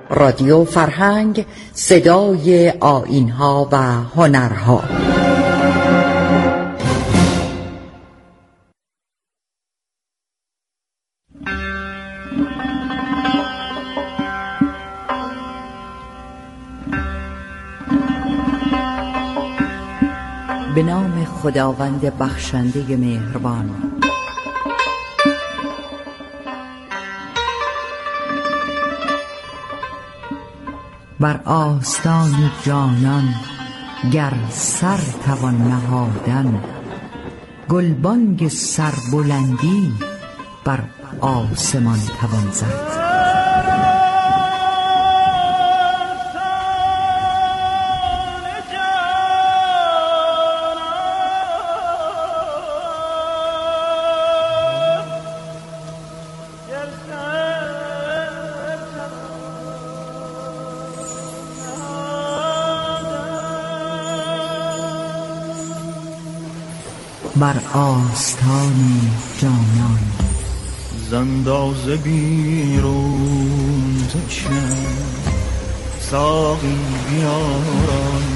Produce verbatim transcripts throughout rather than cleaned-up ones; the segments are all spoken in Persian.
رادیو فرهنگ، صدای آیین‌ها و هنرها. به نام خداوند بخشنده مهربان. بر آستان جانان گر سر توان نهادن، گلبانگ سربلندی بر آسمان توان زد. بر آستان جانان زنداز بیرون تشنه، ساقی بیاران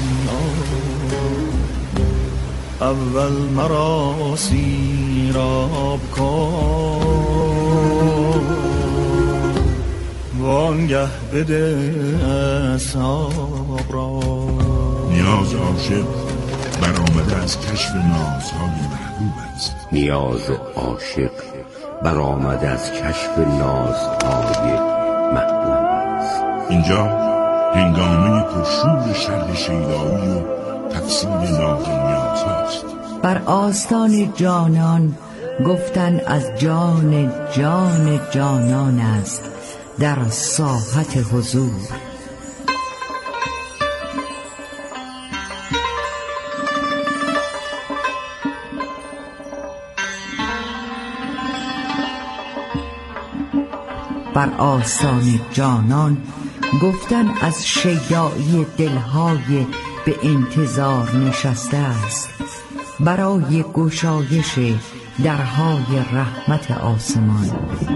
اول مرا سیراب کن، وانگه بده اصحاب را. نیاز عاشق برآمده از کشف نازهای محبوب است. نیاز عاشق برآمده از کشف نازهای محبوب است. اینجا هنگامه پرشور شرح شیدایی و تفسیر ناز نیازهاست. بر آستان جانان گفتن از جان جان جانان است در ساحت حضور. بر آستان جانان گفتن از شیدایی دلهای به انتظار نشسته است برای گشایش درهای رحمت آسمان.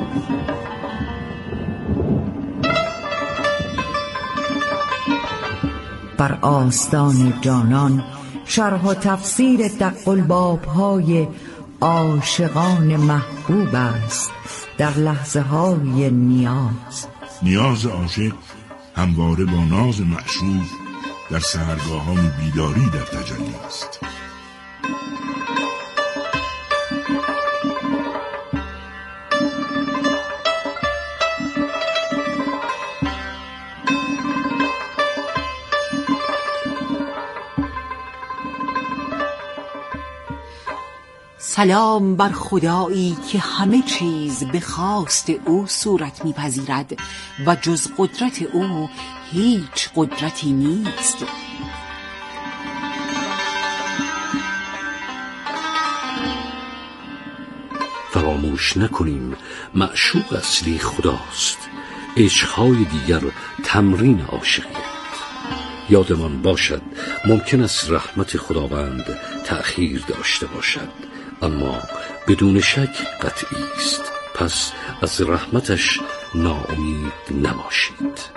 بر آستان جانان شرح و تفسیر دق الباب‌های عاشقان محبوب است در لحظه های نیاز. نیاز عاشق همواره با ناز معشوق در سحرگاهان بیداری در تجلی است. سلام بر خدایی که همه چیز به خواست او صورت می‌پذیرد و جز قدرت او هیچ قدرتی نیست. فراموش نکنیم معشوق اصلی خداست. عشق‌های دیگر تمرین عاشقیت. یادمان باشد ممکن است رحمت خداوند تأخیر داشته باشد، اما بدون شک قطعی است. پس از رحمتش ناامید نباشید.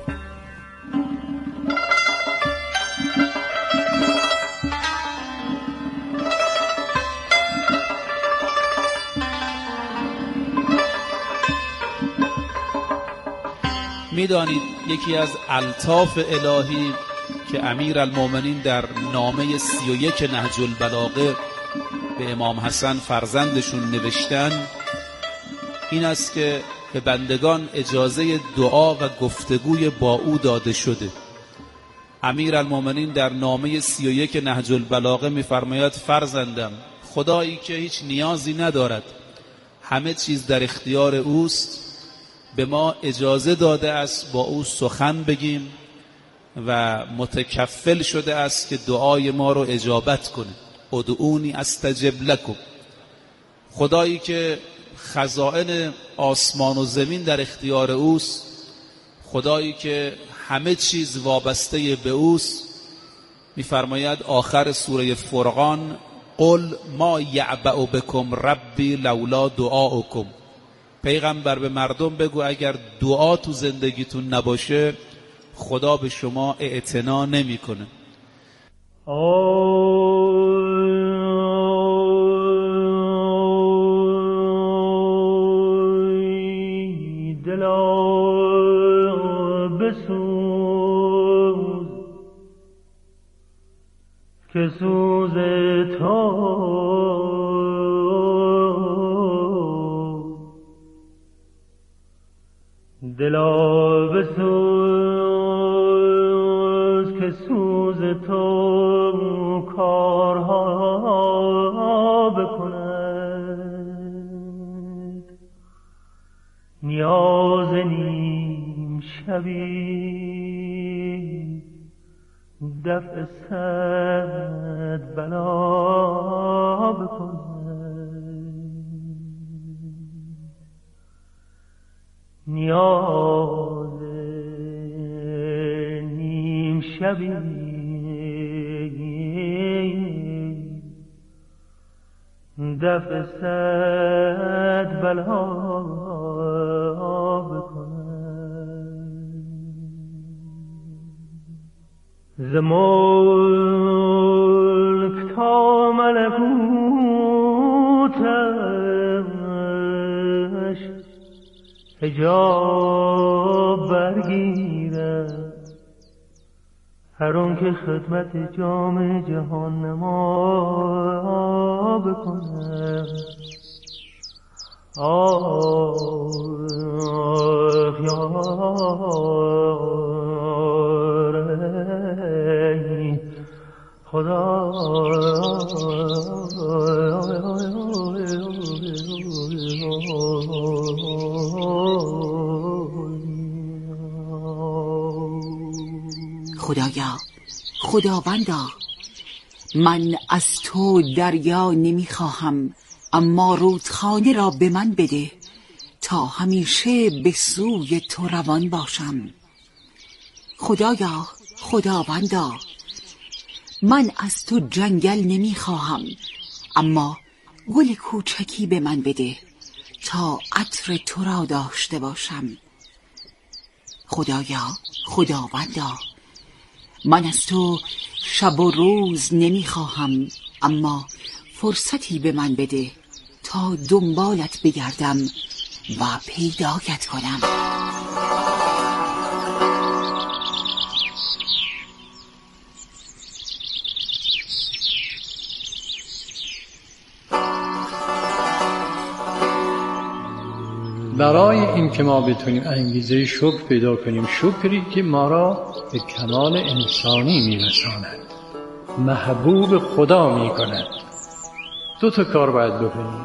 می‌دانید یکی از الطاف الهی که امیرالمومنین در نامه سی و یک نهج البلاغه به امام حسن فرزندشون نوشتن این است که به بندگان اجازه دعا و گفتگوی با او داده شده. امیرالمومنین در نامه سی و یک نهج البلاغه می‌فرماید فرزندم، خدایی که هیچ نیازی ندارد، همه چیز در اختیار اوست، به ما اجازه داده است با او سخن بگیم و متکفل شده است که دعای ما رو اجابت کنه. ادعونی استجب لکم. خدایی که خزائن آسمان و زمین در اختیار اوست، خدایی که همه چیز وابسته به اوست، می‌فرماید آخر سوره فرقان قل ما یعبأ بکم ربی لولا دعاؤکم. پیغمبر به مردم بگو اگر دعا تو زندگیتون نباشه خدا به شما اعتنا نمیکنه. آی دلا بسوز که سوز تو دلا بسوز که سوز تو کارها بکند. نیاز نیم شبی دفع صد بلا بکند. نیاز نیم شبی دفع صد بلا بکند. ز ملک تا ملکوتش حجاب برگیرد، هر آن که خدمت جام جهان نما بکند. آه یاری خدا خدایا، خداوندا، من از تو دریا نمیخواهم، اما رودخانه را به من بده تا همیشه به سوی تو روان باشم. خدایا، خداوندا، من از تو جنگل نمیخواهم، اما گل کوچکی به من بده تا عطر تو را داشته باشم. خدایا، خداوندا، من از تو شب و روز نمیخواهم، اما فرصتی به من بده تا دنبالت بگردم و پیدایت کنم. برای این که ما بتونیم انگیزه شکر پیدا کنیم، شکری که ما را به کمال انسانی میرساند، محبوب خدا میکند، دو تا کار باید بکنیم.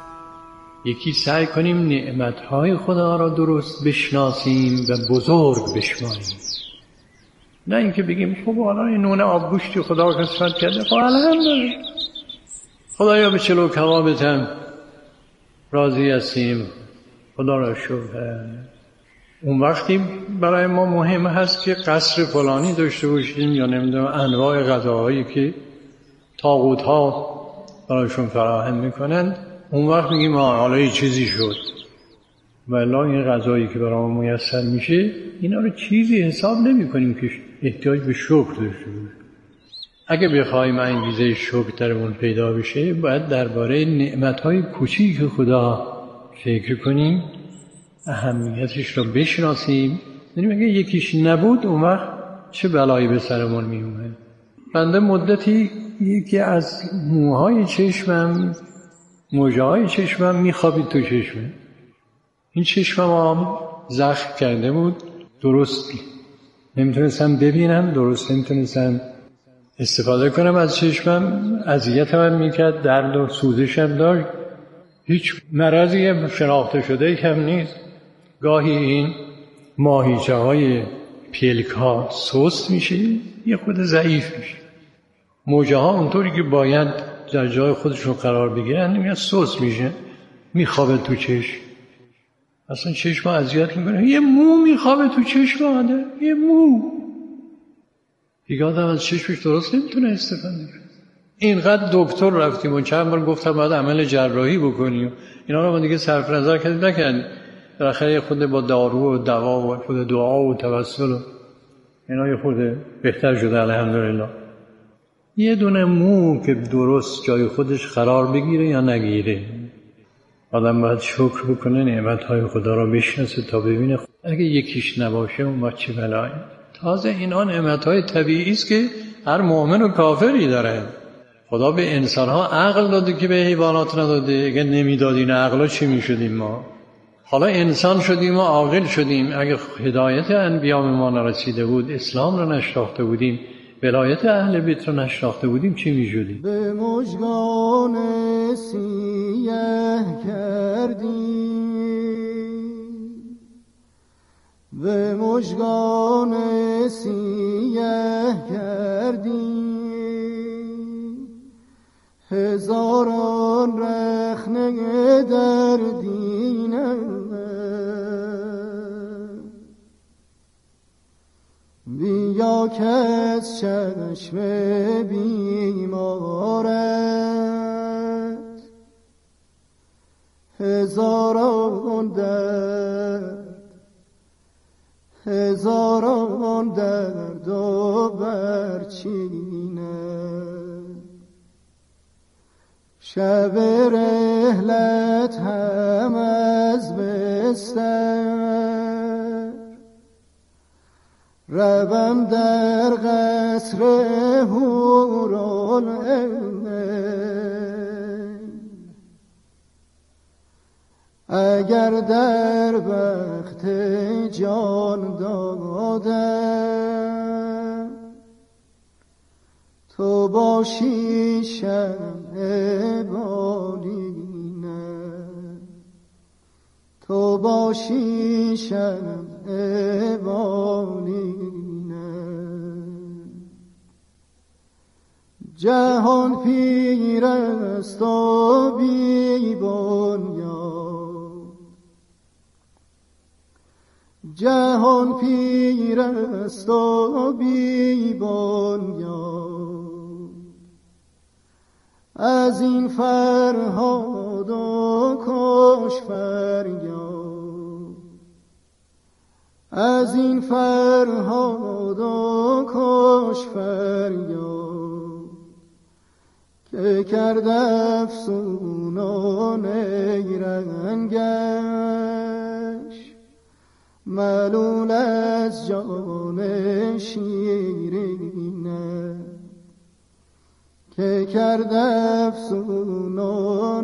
یکی سعی کنیم نعمتهای خدا را درست بشناسیم و بزرگ بشماریم، نه اینکه بگیم خب حالا این نون آبگوشتی خدا قسمت کرده، خب الحمدلله خدایا به چلو کبابتم راضی هستیم، خدا را شکر. اون وقتی برای ما مهم هست که قصر فلانی داشته باشیم یا نمیدونم انواع غذاهایی که طاغوت‌ها برایشون فراهم میکنند، اون وقت میگیم حالا یه چیزی شد. ولی این غذایی که برای ما میسر میشه اینا رو چیزی حساب نمی کنیم که احتیاج به شکر داشته باشه. اگه بخوایم انگیزه شکر درمون پیدا بشه، باید درباره نعمت‌های کوچیک خدا فکر کنیم، اهمیتش رو بشناسیم. یعنی اگه یکیش نبود اون وقت چه بلایی به سرمون می اومد. بنده مدتی یکی از موهای چشمم، موجه های چشمم میخوابید تو چشمم. این چشمم هم زخم کرده بود، درست نمیتونستم ببینم، درست نمیتونستم استفاده کنم از چشمم، اذیتم هم میکرد، درد و سوزشم داشت. هیچ مرضی شناخته شده کم نیست. گاهی این ماهیچه های پلک ها سست میشه، یه خود ضعیف میشه. موجه ها اونطوری که باید در جای خودشون قرار بگیرن نمیاد سست میشه، میخوابه تو چشم. اصلا چشم اذیت میکنه. یه مو میخوابه تو چشم آدم، یه مو. دیگه آدم از چشمش درست نمیتونه استفاده کنه. اینقدر دکتر رفتیم و چند بار گفتم باید عمل جراحی بکنیم، اینا رو ما دیگه صرف نظر کردیم نکردیم. بالاخره خود با دارو و دوا و خود دعا و توسل و اینا یه خود بهتر شده الحمدلله. یه دونه مو که درست جای خودش قرار بگیره یا نگیره، آدم باید شکر بکنه، نعمتهای خدا را بشناسه تا ببینه خود. اگه یکیش نباشه اون با چه بلایی. تازه اینا نعمتهای طبیعی است که هر مؤمن و کافری داره. خدا به انسانها عقل داده که به حیوانات نداده. اگه نمیداد این عقلا چی میشدیم ما؟ حالا انسان شدیم و عاقل شدیم. اگه هدایت انبیا به ما نرسیده بود، اسلام رو نشناخته بودیم، ولایت اهل بیت رو نشناخته بودیم، چی میشدیم؟ به مژگان سیه کردی، به مژگان سیه کردی، هزاران رخنه در دینه، بیا که از چشم بیمارت هزاران درد، هزاران درد و برچینه. شب رحلت هم از بستر، روم در قصر حورالعین، اگر در وقت جان دادم تو باشی شمع بالینه، تو باشی شمع بالینه. جهان پیر است و بی بنیاد، جهان پیر است و بی بنیاد، از این فرهاد و کش فریاد، از این فرهاد و کش فریاد، که کرده افسون و نیرنگش، ملول از جان شیرینه، که کرده افسون و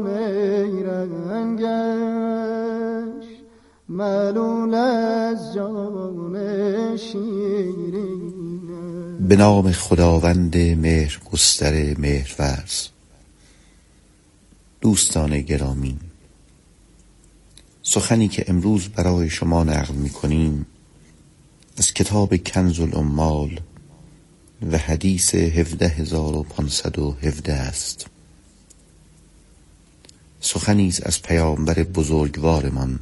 نیرنگش، ملول از جان شیرینه. به نام خداوند مهر گستر مهرورز. دوستان گرامی، سخنی که امروز برای شما نقل می کنیم از کتاب کنز العمال و حدیث هفده هزار و پانصد و هفده است. سخنی است از پیامبر بزرگوارمان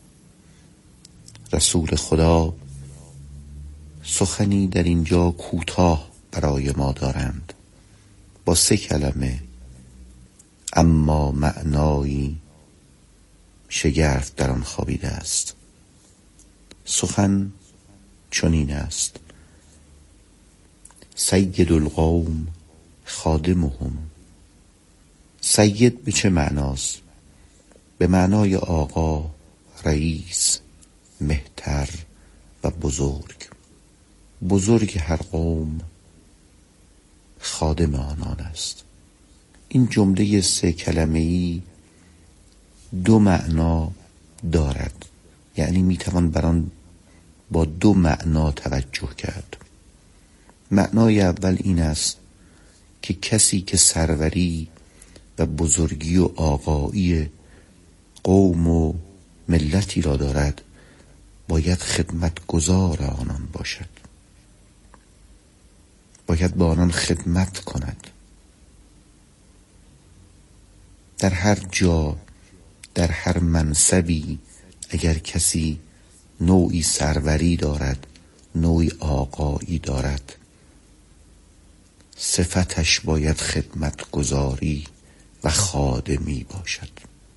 رسول خدا. سخنی در اینجا کوتاه برای ما دارند با سه کلمه، اما معنایی شگرف در آن خوابیده است. سخن چنین است: سید القوم خادمهم. سید به چه معناست؟ به معنای آقا، رئیس، مهتر و بزرگ. بزرگ هر قوم خادم آنان است. این جمله سه کلمه‌ای دو معنا دارد، یعنی میتوان بر آن با دو معنا توجه کرد. معنای اول این است که کسی که سروری و بزرگی و آقایی قوم و ملتی را دارد باید خدمتگزار آنان باشد، باید با آنان خدمت کند. در هر جا، در هر منصبی اگر کسی نوعی سروری دارد، نوعی آقایی دارد، صفتش باید خدمت گذاری و خادمی باشد.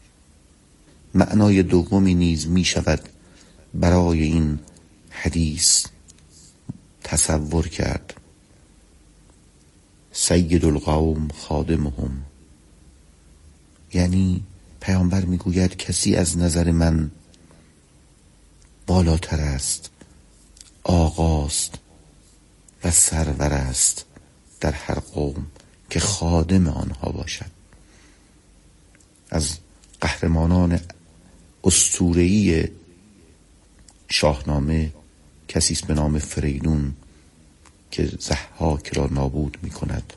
معنای دومی نیز می شود برای این حدیث تصور کرد. سید القوم خادمهم، یعنی پیامبر میگوید کسی از نظر من بالاتر است، آقاست و سرور است در هر قوم که خادم آنها باشد. از قهرمانان اسطوره‌ای شاهنامه کسی است به نام فریدون که ضحاک را نابود می کند.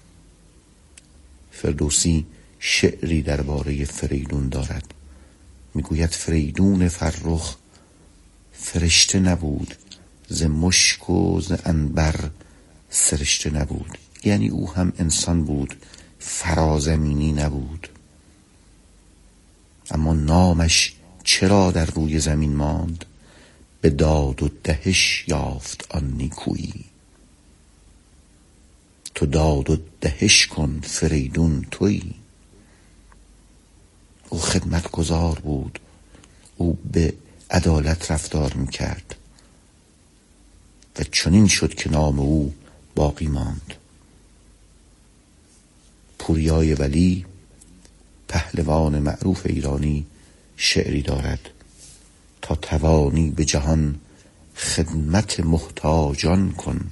فردوسی شعری درباره فریدون دارد، میگوید فریدون فرخ فرشته نبود، ز مشک و ز عنبر سرشته نبود. یعنی او هم انسان بود، فرازمینی نبود، اما نامش چرا در روی زمین ماند؟ به داد و دهش یافت آن نیکویی. تو داد و دهش کن فریدون تویی. او خدمتگزار بود، او به عدالت رفتار میکرد و چنین شد که نام او باقی ماند. پوریای ولی پهلوان معروف ایرانی شعری دارد: تا توانی به جهان خدمت محتاجان کن،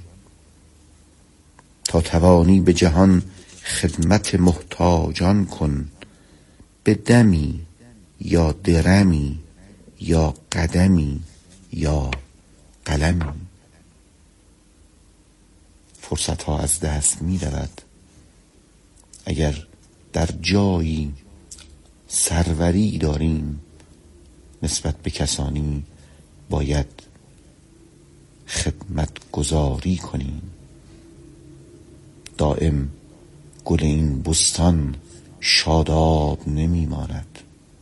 تا توانی به جهان خدمت محتاجان کن، به دمی یا درمی یا قدمی یا قلمی. فرصت ها از دست می رود. اگر در جایی سروری داریم نسبت به کسانی باید خدمت گذاری کنیم. دائم گل این بستان شاداب نمی ماند.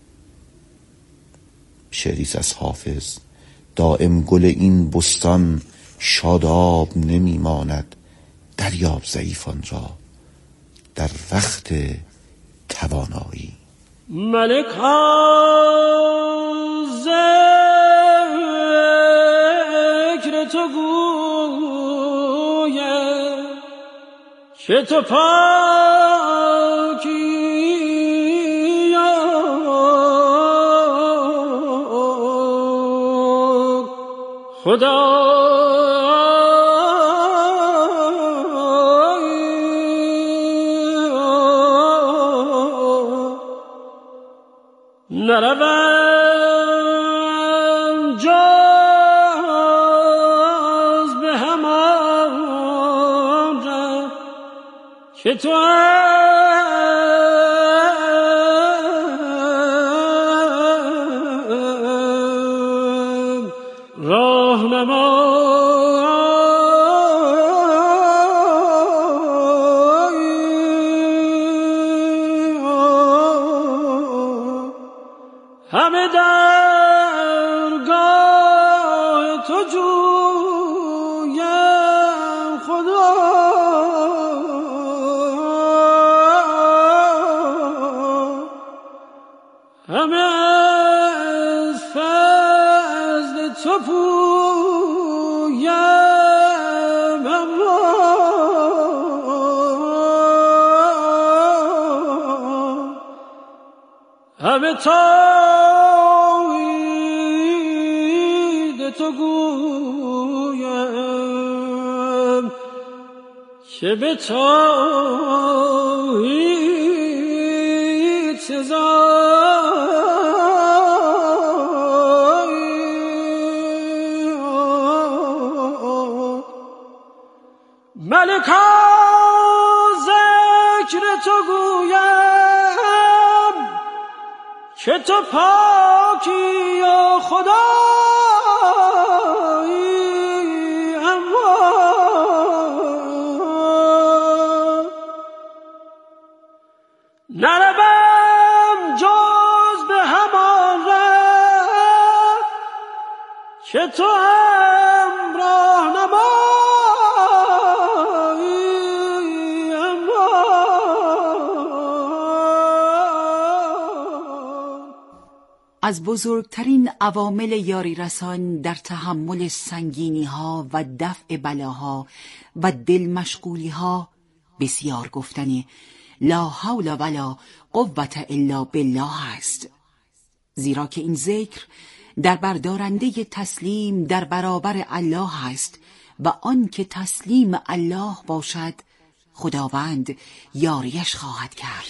شعری از حافظ: دائم گل این بستان شاداب نمی ماند، دریاب ضعیفان را در وقت توانایی. ملک ها ذکر تو گوید که تو پاکی خدا نروم جز به همان ره که تو همه درگاه تو جویم خدا، همه از فضل تو پویم الله، همه تا تو گویم که به توحید سزایی. ملکا ذکر تو گویم که تو پاکی یا خدا، نروم جز به همان ره که تو هم راهنمایی. از بزرگترین عوامل یاری رسان در تحمل سنگینی ها و دفع بلاها و دل مشغولی ها بسیار گفتن لا حول ولا قوة الا بالله است، زیرا که این ذکر در بردارنده تسلیم در برابر الله است و آن که تسلیم الله باشد خداوند یاریش خواهد کرد.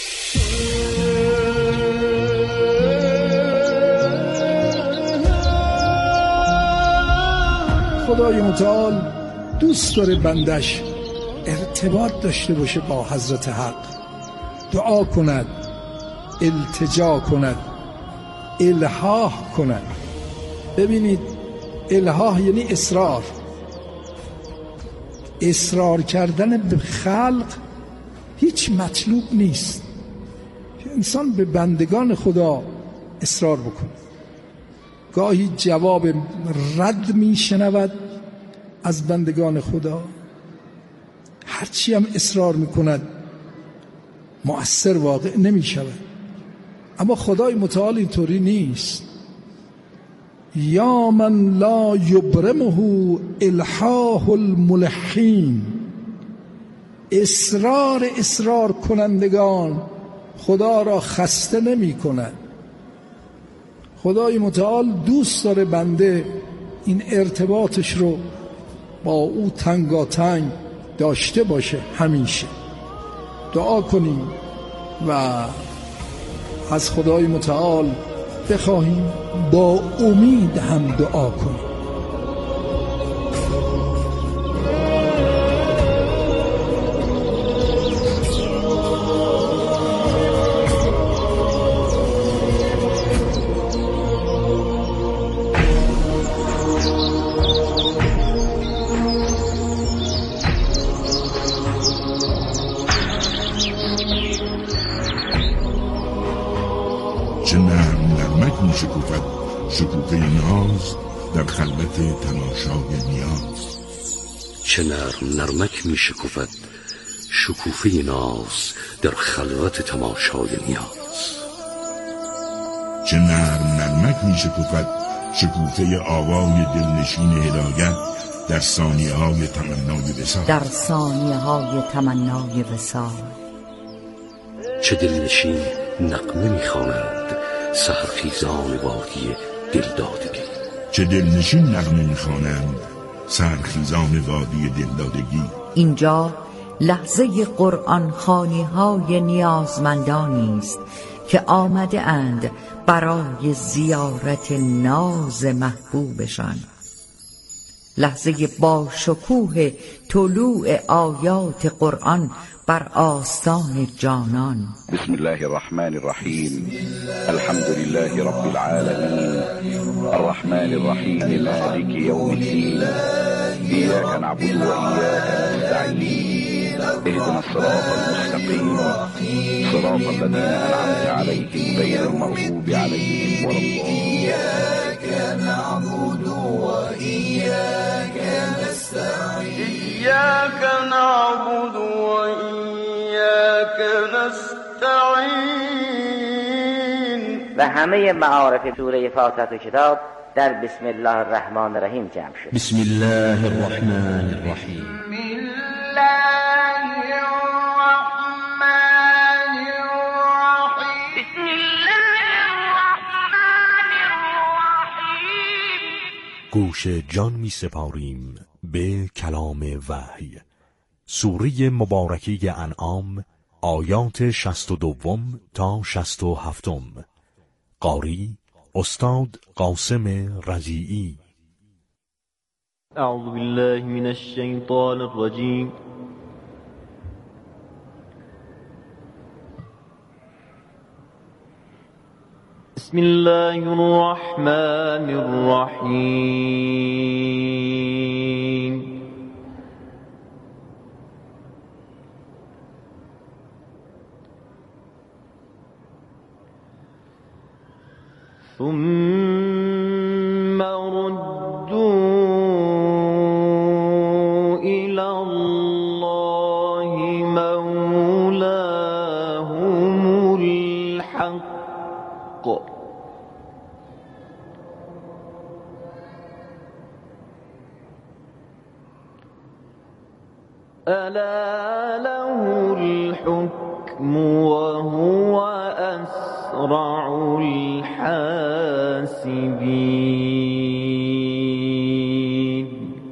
خدای متعال دوست داره بندش ارتباط داشته باشه با حضرت حق، دعا کند، التجا کند، الحاح کند. ببینید الحاح یعنی اصرار، اصرار کردن به خلق هیچ مطلوب نیست. انسان به بندگان خدا اصرار بکنه. گاهی جواب رد میشنود از بندگان خدا، هرچی هم اصرار میکند مؤثر واقع نمیشود. اما خدای متعال اینطوری نیست. یا من لا یبرمه الحاح الملحین، اصرار اصرار کنندگان خدا را خسته نمی کند. خدای متعال دوست داره بنده این ارتباطش رو با او تنگاتنگ داشته باشه همیشه. دعا کنیم و از خدای متعال بخواهیم با امید هم دعا کنیم. چه نرم نرمک می شکوفد شکوفه ناز در خلوت تماشای نیاز. چه نرم نرمک می شکوفد شکوفه ناز در خلوت تماشای نیاز. چه نرم نرمک می شکوفد شکوفه آوای دلنشین هدایت در ثانیه های تمنای وصال. در ثانیه های تمنای وصال. چه دلنشین نغمه می‌خوانند سحرخیزان وادی دلدادگی. چه دلنشین نغمه می‌خوانند سحرخیزان وادی دلدادگی. اینجا لحظه قرآن خوانی های نیازمندانی است که آمده اند برای زیارت ناز محبوبشان. لحظه با شکوه طلوع آیات قرآن بر آستان جانان. بسم الله الرحمن الرحیم. الحمد لله رب العالمین الرحمن الرحیم مالک یوم الدین. ایاک نعبد و ایاک نستعین. اهدنا الصراط المستقیم صراط الذین انعمت علیهم غیر المغضوب علیهم ولا الضالین. ایاک نعبد و ایاک نستعین. ایاک نعبد و ایاک نستعین. و همه معارف سوره فاتحه کتاب در بسم الله الرحمن الرحیم جمع شد. بسم الله الرحمن الرحیم. بسم الله الرحمن الرحیم. بسم الله الرحمن الرحیم. گوش جان می سپاریم به کلام وحی. سوره مبارکی انعام، آیات شصت و دوم تا شصت و هفتم. قاری استاد قاسم رضیعی. اعوذ بالله من الشیطان الرجیم. بسم الله الرحمن الرحیم. ثم ردوا إلى الله مولاهم الحق ألا له الحكم وهو أسرع الحاسبين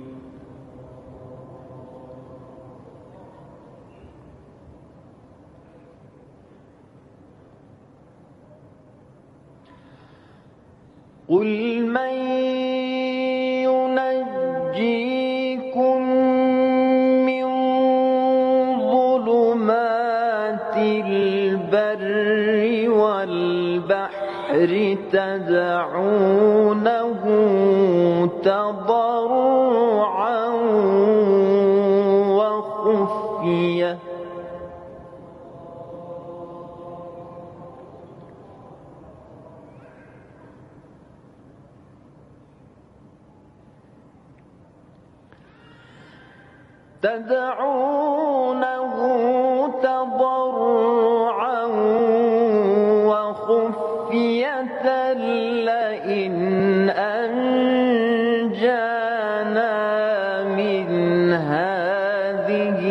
قل من ينجيكم من ظلمات البر والبحر تدعونه تضرعا وخفية تدعونه تضرعا وخفية لئن أنجانا من هذه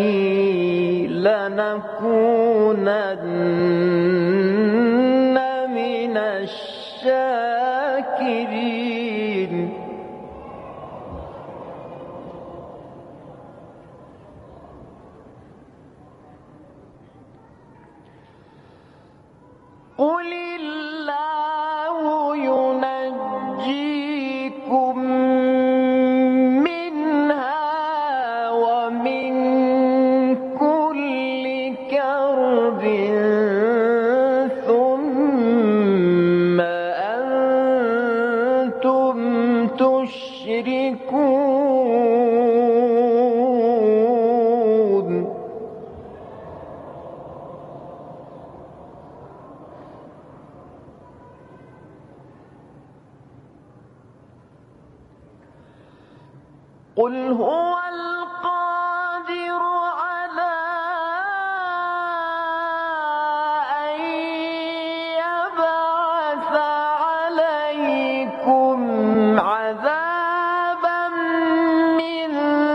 لنكونن من الشاكرين قل الله ينجيكم منها ومن كل كرب ثم أنتم تشركون قل هو القادر على أن يبعث عليكم عذابا من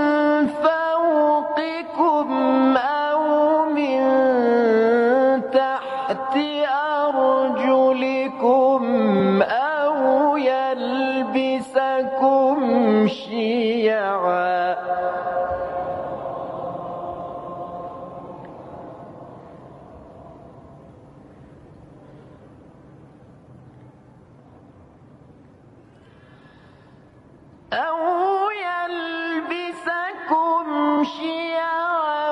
فوقكم أو من تحت أرجلكم أو يلبسكم شيعا أو يلبسكم شيعا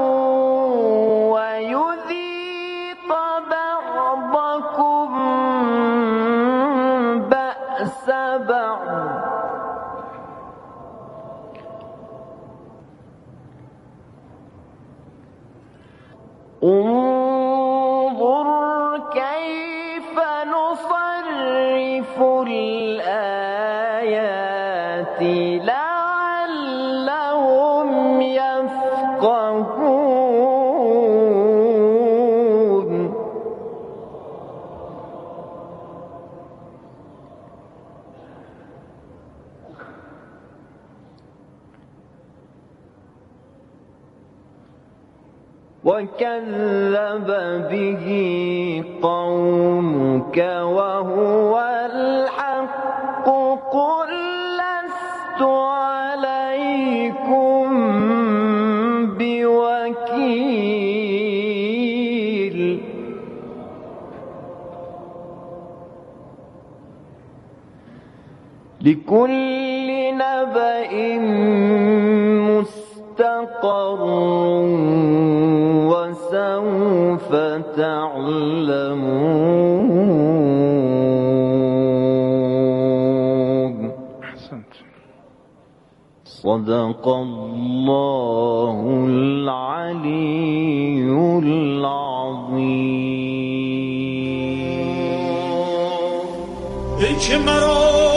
ويذيق بعضكم بأس بعض انظر كيف نصرف الآيات لعلهم يفقهون وكذب به قومك وهو الحق قل لست عليكم بوكيل لكل نبأ مستقر وسوف تعلمون. أحسنت. صدق الله العلي العظيم. ای که مرا